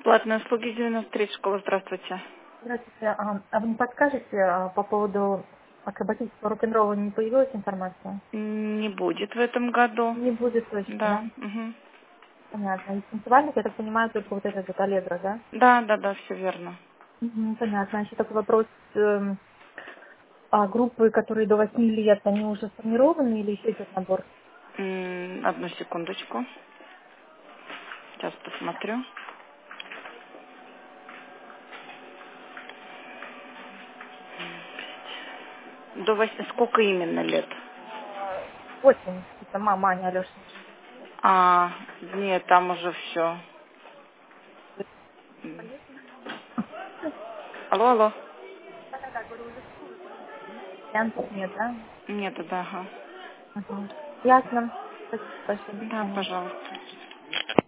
Платные услуги 93 школа, здравствуйте. Здравствуйте. Вы не подскажете по поводу акробатического рок-н-ролла не появилась информация? Не будет в этом году. Не будет точно, Да. да? Мгм. Понятно. И танцевальник, я так понимаю, только вот этот вот Аллегро, да? Да, да, да, все верно. Понятно. Еще такой вопрос. Группы, которые до 8 лет, они уже сформированы или еще идет набор? Одну секундочку. Сейчас посмотрю. До 8. Сколько именно лет? 8. Это мама Аня Алешина. Нет, там уже все. Алло, алло. Да-да-да, говорю, уже все выполнено. Вариантов нет, да? Нет, да, ага. Ясно. Спасибо большое. До Да, свидания. пожалуйста.